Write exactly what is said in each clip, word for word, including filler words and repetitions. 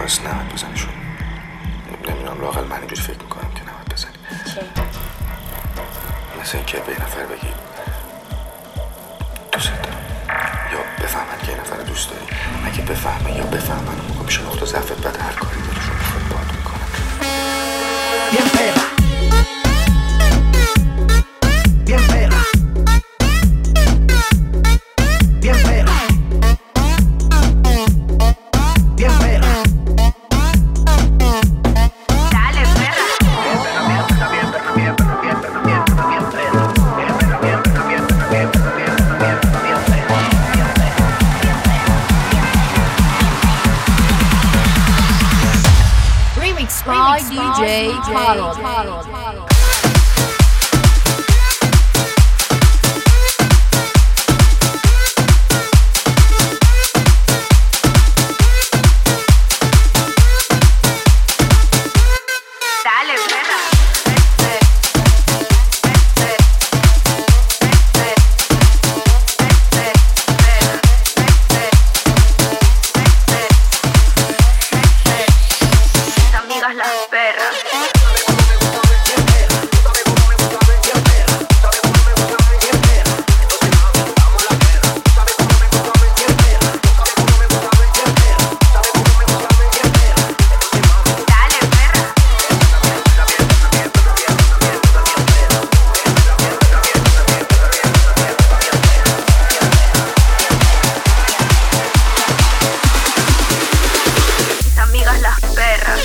راست نباید بزنیشون. نمیدونم لااقل من اینجوری فکر میکنم که نباید بزنی. چی؟ مثل اینکه به یه نفر بگی دوست دارم یا بفهمن که یه نفر دوست داری. اگه بفهمه یا بفهمن اون موقع میشه نقطه ضعفت، بعد هر کاری دارشون بخواد باید میکنم. Bien perra. Bien perra. Bien perra. Bien perra. Dale, perra. Remix by D J Harold. Dale, perra. Mis amigas las perras. Dale, perra. Mis amigas las perras.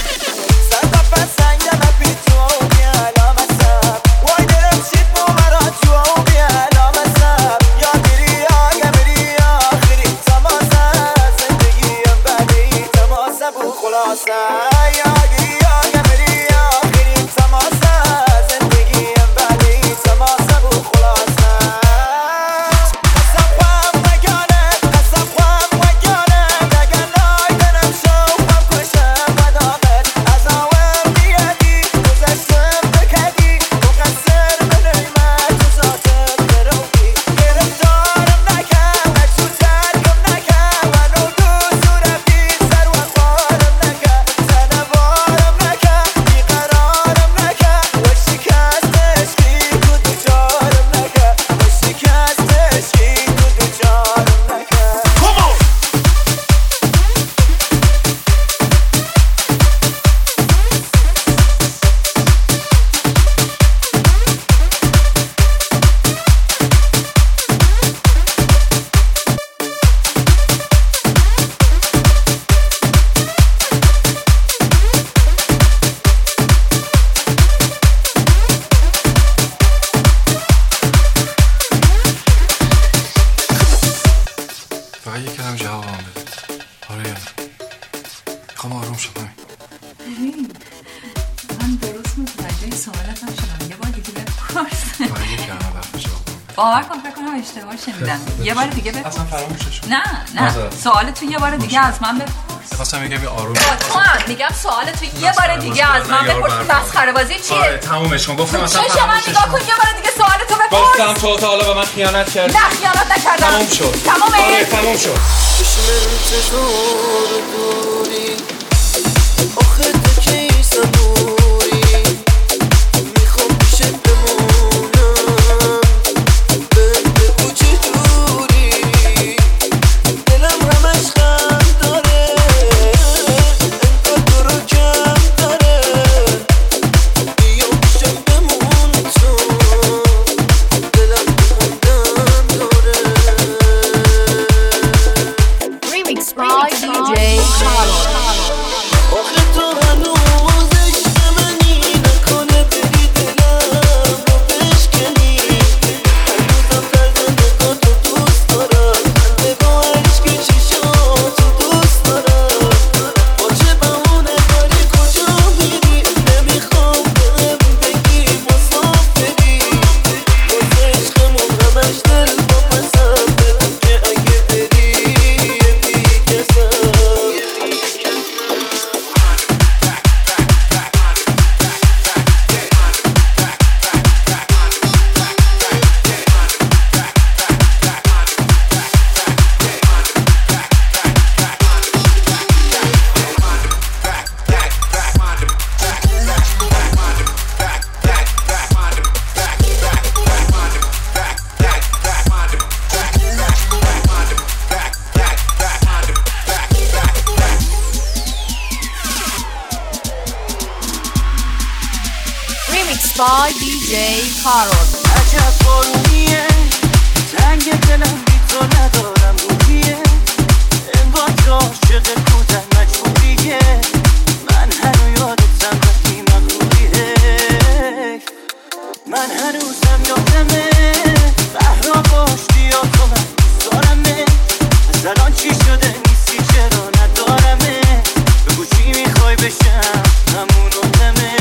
فقط یک کلم جواب هم بده. آره یا نه؟ میخوام آروم شم. همین من درست متوجه سوالت نشدم. یه بار دیگه بپرس. فقط یک کلمه وقت جواب هم بده. باور کن فکر کنم اشتباه شنیدم. یه بار دیگه بپرس. اصلا فراموشش کن. نه نه سوال تو یه بار دیگه از من بپرس. خواستم میگم یه آروم با تو هم میگم سوال تو یه بار دیگه از من بپرس. مسخره بازی چیه؟ آره تمومش کن. گفتم اصلا چه شما نگاه کن یه بار دیگه سوال تو بپرس. گفتم تو تا حالا به من خیانت کردی. نه خیانت نکردم. تموم شد. تمومه. آره تموم شد. چشم انتظار دوری آخه تو کی صبوری میخوام پیشت بمونم بگو چجوری دلم همش غم داره انگار تو رو کم داره بیا پیشم بمون تو دلم بموندم داره Remix by D J Harold. آخه تو هنوز عشق by دی جی کارول. عجب بارونیه تنگ دلم بی تو ندارم روحیه انگار تو عاشق کودن مجبوریه من هنو یادتم وقتی مغروریه من هنوزم یادمه بهرا باش بیا تو من دوست دارمه از الان چی شده نیستی چرا ندارمه بگو چی میخوای بشم همون آدمه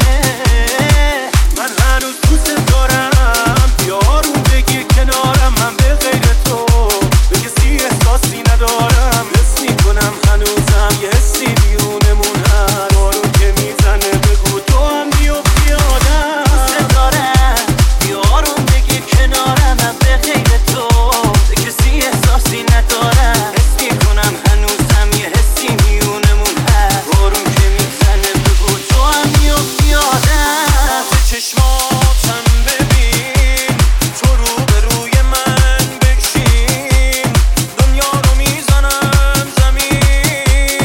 من هنوز دوست دارم بیا آروم بگیر کنارم من به غیر تو به کسی احساسی ندارم حس میکنم هنوزم یه حسی میونمون هست بارون که میزنه بگو تو هم بیفتی آدم دوست دارم بیا آروم بگیر کنارم من به غیر تو به کسی احساسی ندارم حس میکنم هنوزم یه حسی میونمون هست بارون که میزنه بگو تو هم بیفتی آدم به چشماتم ببین تو رو به روی من بکشین دنیا رو میزنم زمین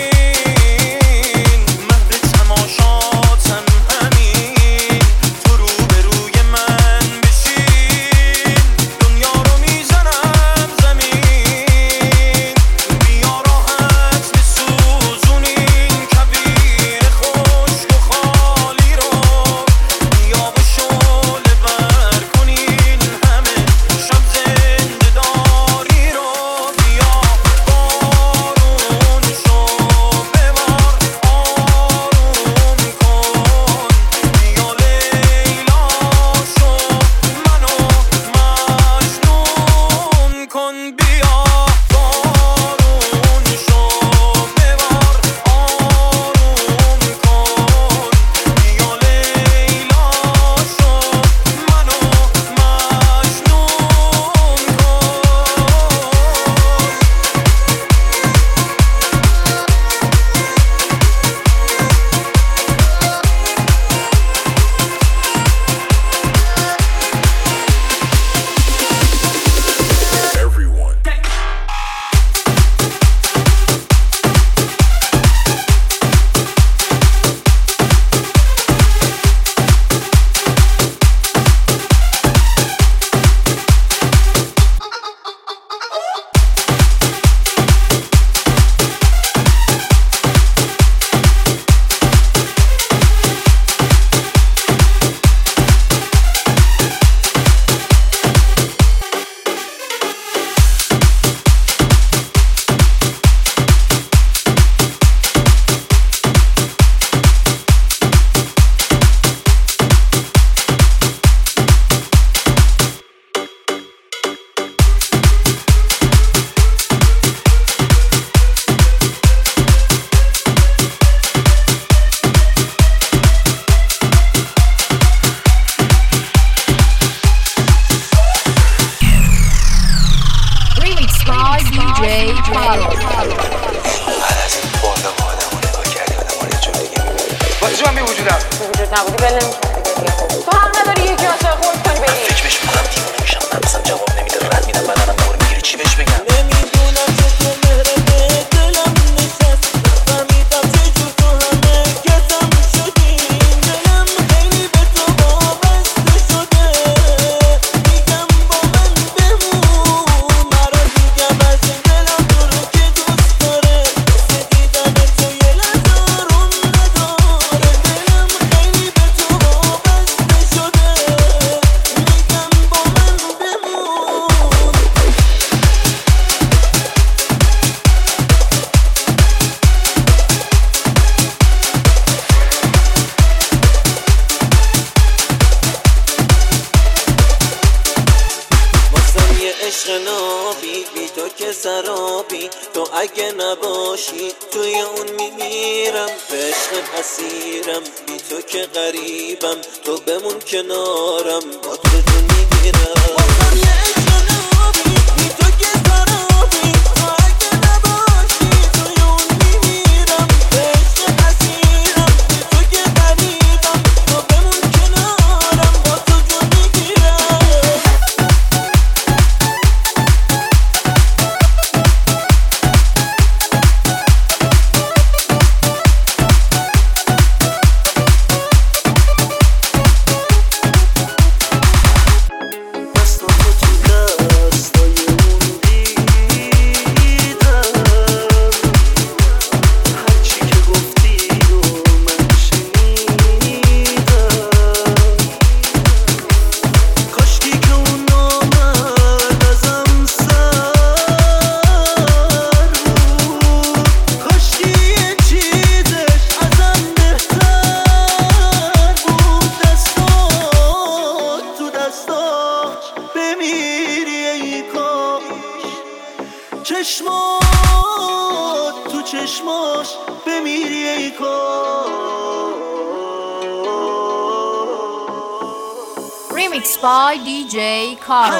مهد تماشاتم همین تو رو به روی من بشین دنیا رو میزنم زمین بیا راحت بسوزونین کبیر خشک و خالی رو بیا با شعله بر کنین همه شب زنده داری رو بیا بارون شو ببار آروم کن بیا لیلا شو منو مجنون کن بیا بارون شو ببار آروم کن بیا لیلا شو منو مجنون Everyone. Remix by دی جی کارول. بعد از این بالا با آدم رو نگاه کردی آدم رو یه جور دیگه میبینی باعث من بی وجودم وجود نبودی بله نمی‌کردی. تو حق نداری یکی واسه خودت کنی بری. فکر بهش میکنم دیوونه میشم من مثلا جواب نمیده رد میدم بدنم دور میگیری چی بهش بگم نمیدونم چطور مهره به دلم نشست نفهمیدم چجور تو همه کسم شدی دلم خیلی به تو وابسته شده میگم با من بمون مرا میگم از این دلم تو رو که دوست داره مثل دیدن تو یه لحظه آروم نداره دلم خیلی به تو وابسته شده میگم با من بمون واسم یه عشق نابی بی تو که سرابی تو اگه نباشی توی اون میمیرم به عشق اسیرم بی تو که غریبم تو بمون کنارم با تو جون میگیرم واسم یه عشق نابی بی تو که سرابی تو اگه نباشی توی اون میمیرم به عشق اسیرم بی تو که غریبم تو بمون کنارم با تو جون میگیرم چشمات تو چشماش بمیری ای کار. Remix by دی جی Karol.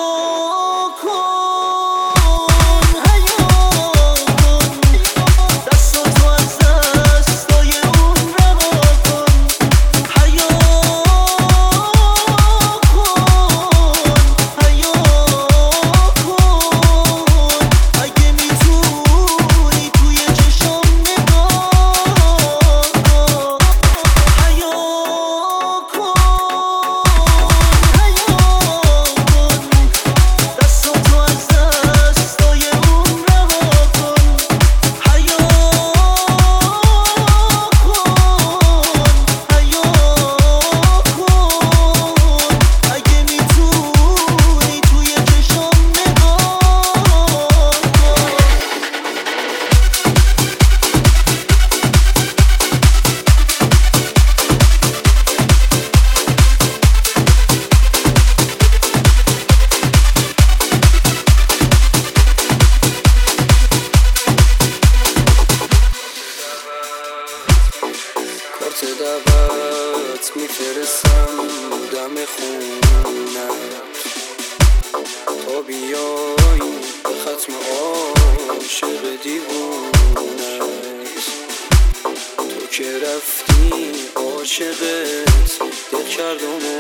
دعوت میفرستم دم خونت تا بیایی به ختم عاشق دیوونت. تو که رفتی عاشقت دل کردم و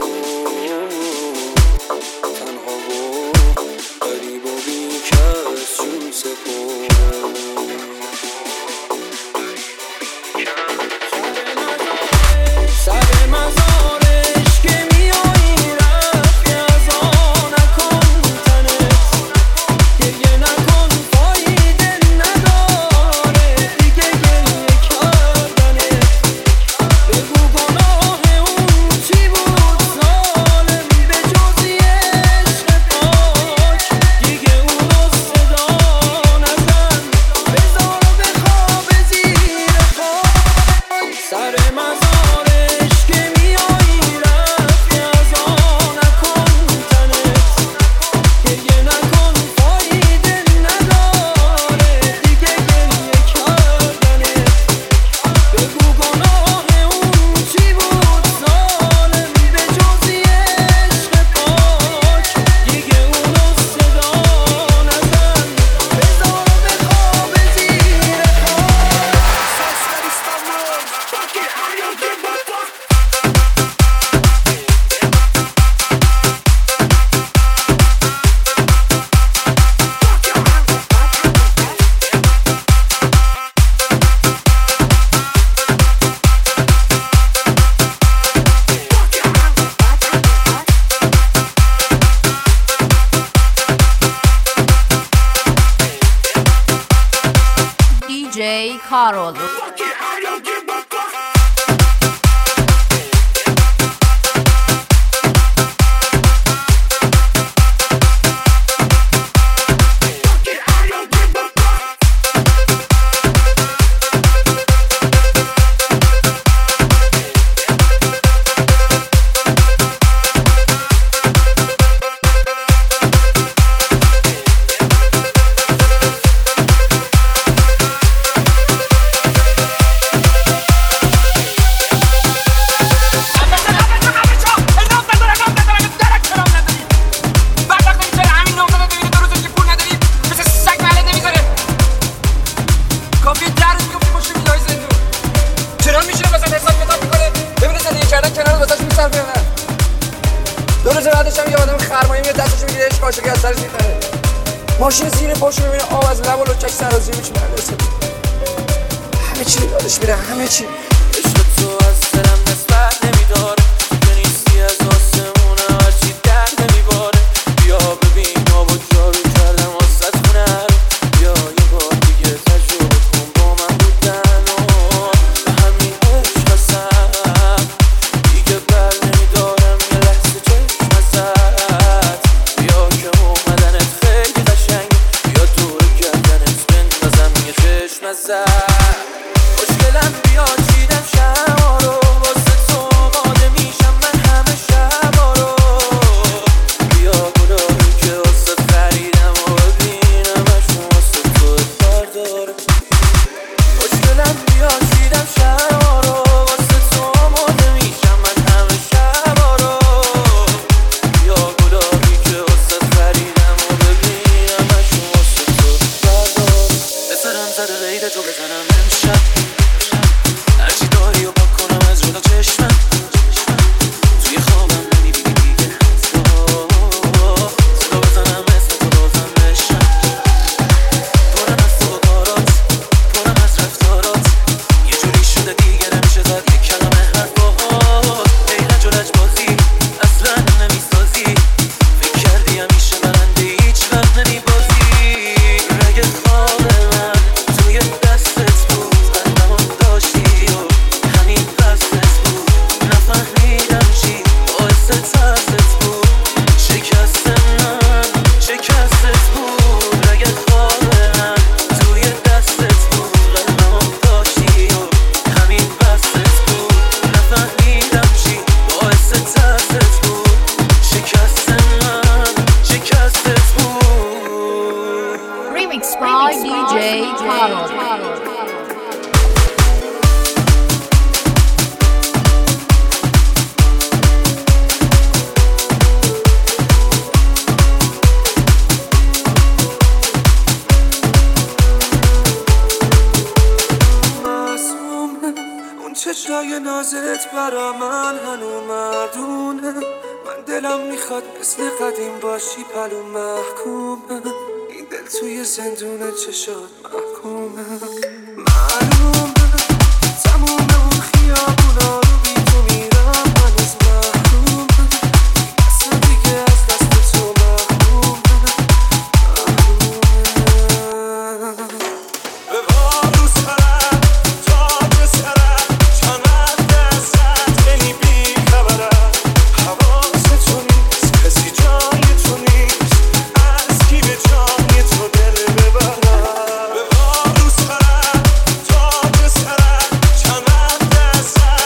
تنها و غریب و بی کس جون سپرد. سر مزارش که میایی رفتی از آن نکن تنت، گریه نکن فایده نداره دیگه گریه کردنت. بگو گناه اون چی بود ظالم به جزی عشق پاک، دیگه اونو صدا نزن بذار بخواب زیر خاک. سر مزارش که میایی رفتی از آن نکن تنت، گریه نکن فایده نداره دیگه گریه کردنت. بگو گناه اون چی بود ظالم به جزی عشق پاک، دیگه اونو صدا نزن بذار بخواب زیر دی جی Karol. ماشین زیر پاشو میبینه آب از لب و لچک سرازیر میشه برسه همه چی یادش میره همه چی. عشق تو از دلم نسبت نمیداره، تو نیستی از آسمونه هرچی در نمیباره. بیا ببین آب و جارو کردم واسه خونه رو، بیا یه بار دیگه تجربه کن با من بودن و به همین عشق هستم دیگه بر نمیدارم یه لحظه چشم ازت. بیا که اومدنت خیلی قشنگ، بیا دور گردنت بندازم یه چشم ازت. خوشگلم بیا چیدم شما رو واسه تو آماده نازت برا من هنو مردونه، من دلم میخواد مثل قدیم باشی پلو محکومه، این دل توی زندونه چشات محکومه. معلومه تموم اون خیابونا رو بی تو میرم، من از محرومه، اصلا دیگه از دست تو محرومه. به بارو سرم تا به سرم چند دستت خیلی بی خبرم، حواست تو نیست کسی جای تو نیست، از کی به جای تو دل ببرم. به بارو سرم تا به سرم چند دستت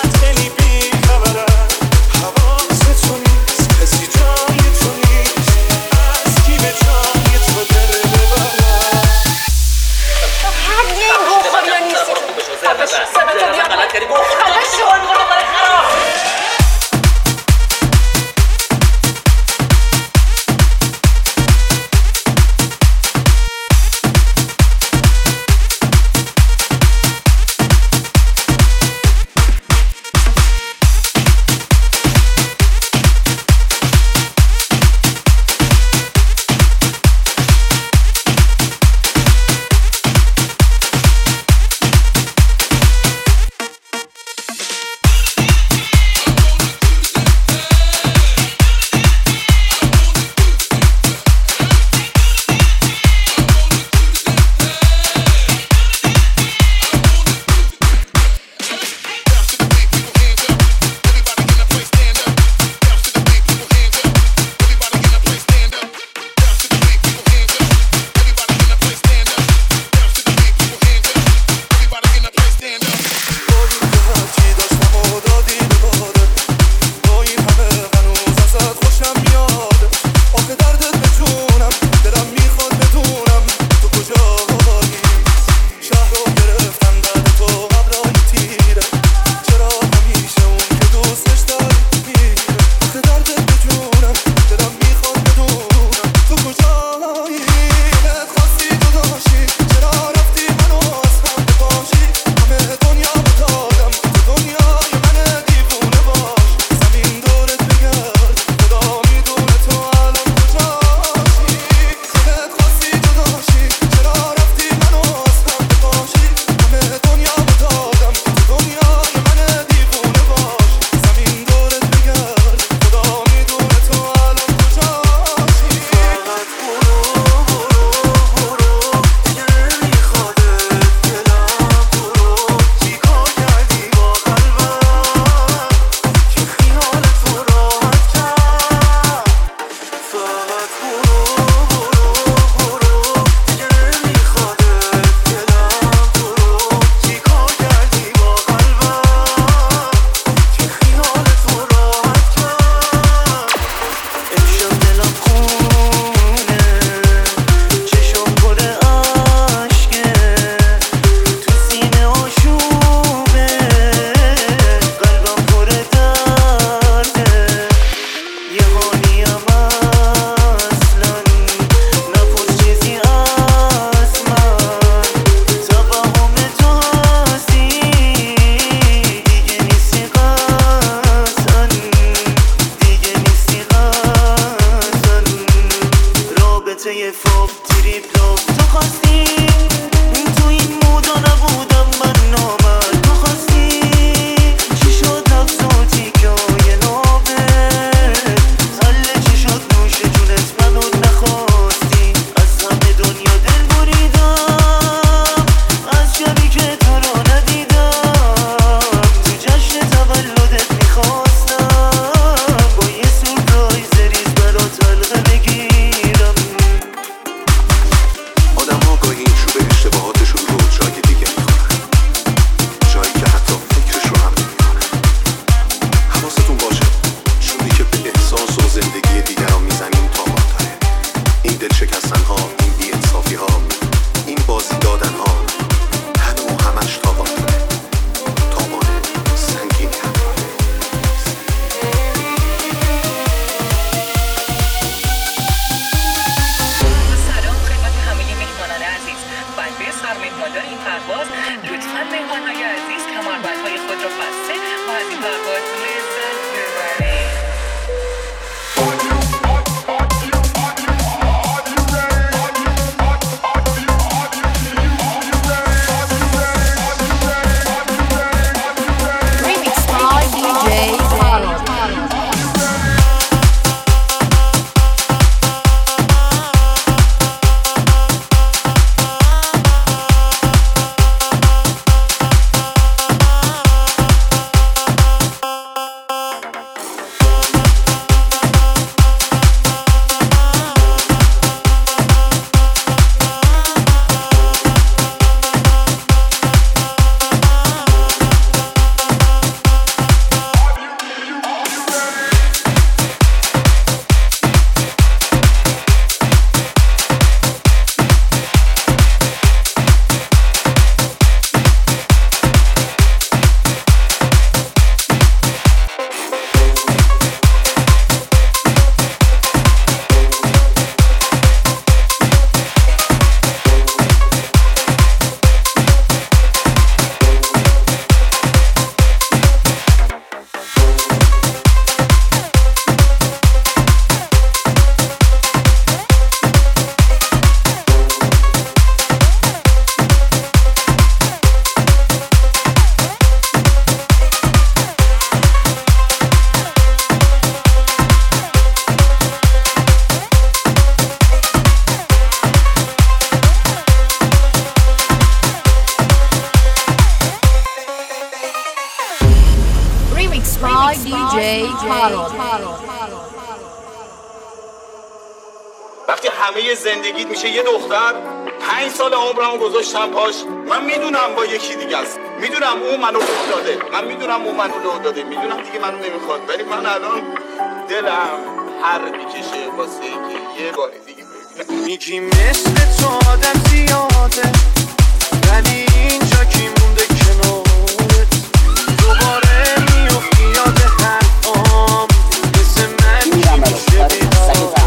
وقتی همه زندگیت میشه یه دختر، پنج سال عمرمو گذاشتم پاش، من میدونم با یکی دیگه است، میدونم اون منو لو داده، من میدونم اون منو لو داده، میدونم دیگه منو نمیخواد، ولی من الان دلم هر میکشه واسه اینکه یه بار دیگه ببینم. میگی مثل تو آدم زیاده، ولی اینجا کی مونده کنارت، دوباره میافتی یاد حرفام، مثل من کی میشه بیدارت،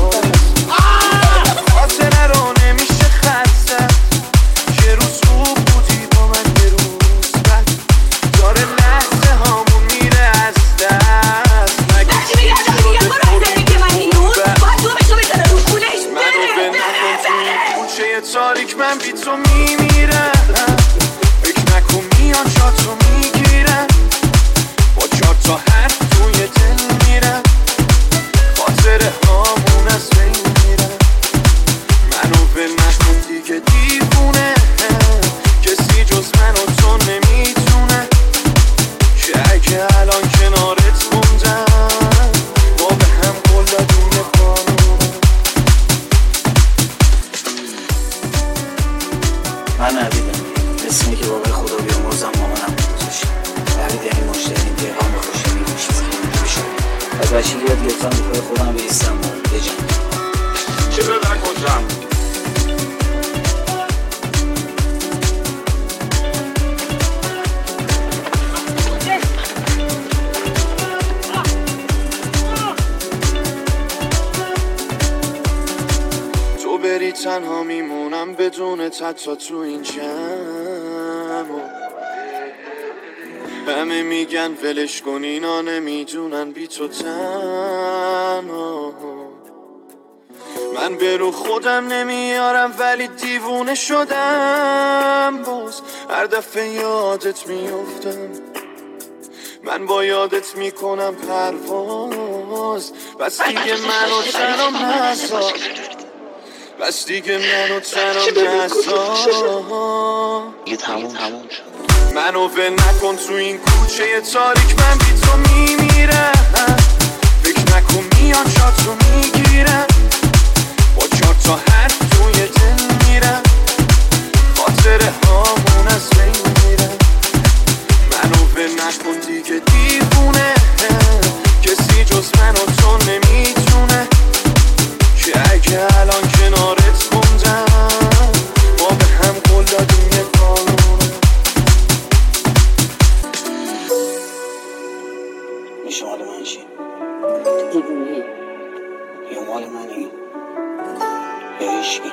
خاطره رو نمیشه خسته، یه روز خوب بودی با من، یه روز بد، داره لحظه هامون میره از دست، مگه چی شده برو من این روز باید تو بشو بزنه رو کولش منو به نکن تو این کوچه تاریک، من بی تو میمیرم، فکر نکن میان جا تو میگیرم، با چار تا حرف توی دل میرم، خاطره هامون از بین میرم، منو ول نکن دیگه دیوونه، کسی جز من و تو نمیتونه، که اگه الان کنارت موندم ما به هم قول دادیم یه قانونه. من عبیدم، اسمی که بابای خدا بیامرزم مامانم بگذاشت، عبید یعنی مشتری پیغام به خوشی میگوش میشه، از بچگی یاد گرفتم به پای خودم بیستم و بجنم. چه بدن کجم؟ تو بری تنها میمونم بدون حتی تو این جمع، همه میگن ولش کن اینا نمیدونن بی تو تنها، من به رو خودم نمیارم ولی دیوونه شدم، باز هر دفعه یادت میافتم، من با یادت میکنم پرواز، بس دیگه منو تنها نذار، بس دیگه منو تنها نذار، دیگه تموم تموم شد، منو ول نکن تو این کوچه تاریک، من بی تو میمیرم، فکر نکن میان جا تو میگیرم، با چار تا حرف توی دل میرم، خاطره هامون از بین میرم، منو ول نکن دیگه دیوونه، کسی جز من و تو نمیتونه، که اگه الان کنارت موندم ما به هم قول دادیم یه قانونه. میشه مال من چی؟ یا مال منی یا هیچکی.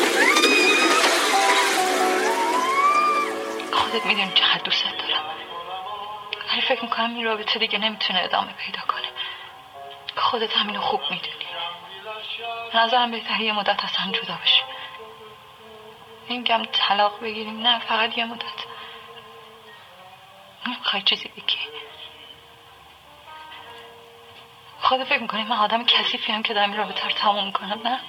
خودت میدونی چقدر دوست دارم، ولی فکر میکنم این رابطه دیگه نمیتونه ادامه پیدا کنه، خودت همینو خوب میدونی. به نظرم بهتره یه مدت اصلا جدا بشیم، نمیگم طلاق بگیریم، نه فقط یه مدت. نمیخوای چیزی بگی؟ خودت فکر میکنی من آدم کثیفیم که دارم این رابطه رو تموم میکنم؟ نه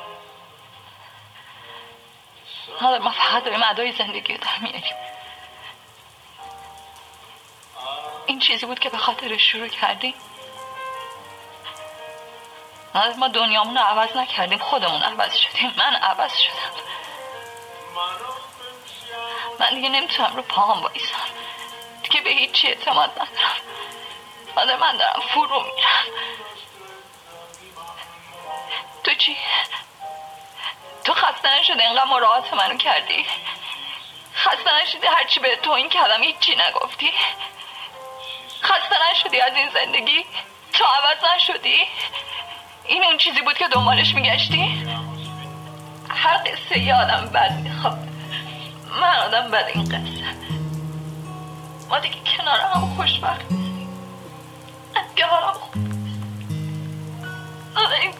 نه، ما فقط داریم ادای زندگی رو در میاریم. این چیزی بود که به خاطر شروع کردیم. ما دنیامون رو عوض نکردیم، خودمون عوض شدیم. من عوض شدم، من دیگه نمیتونم رو پاهم بایستم، دیگه به هیچی اعتماد ندارم، آده من دارم فرو میرم. تو چی؟ تو خسته نشده اینقدر مراعات منو کردی؟ خسته نشدی هرچی به تو این کردم هیچی نگفتی؟ خسته نشدی از این زندگی؟ تو عوض نشدی؟ این اون چیزی بود که دنبالش میگشتی؟ هر قصه یه آدم بد میخواد، من آدم بد این قصه. ما دیگه کنار هم خوشبخت نیستیم، من دیگه حالم خوب این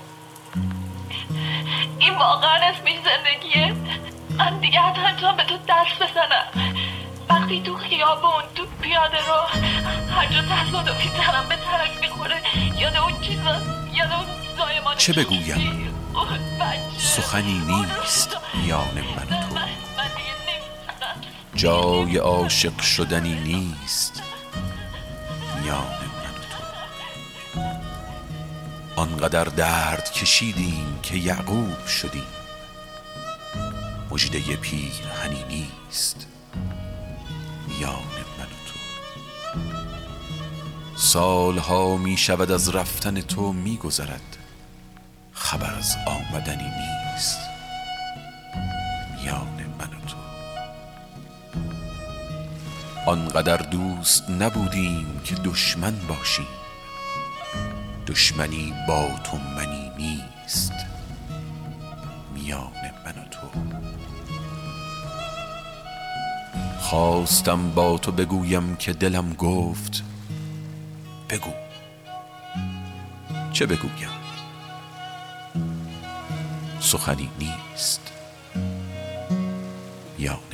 این واقعا اسمش زندگیه. من دیگه حتی نمیتونم به تو دست بزنم وقتی تو خیابون تو پیاده رو هر جا تصادفی تنم به ترک میخوره، یاد اون چیزا، یاد اون زایمان. چه بگویم؟ سخنی نیست میان من و تو، جای عاشق شدنی نیست میان من و تو. آنقدر درد کشیدیم که یعقوب شدیم، مژده پیرهنی نیست میان من و تو. سالها می شود از رفتن تو می گذرد، خبر از آمدنی نیست میان من و تو. آنقدر دوست نبودیم که دشمن باشیم، دشمنی با تو منی نیست میان من و تو. خواستم با تو بگویم که دلم گفت بگو، چه بگویم؟ سخنی نیست میان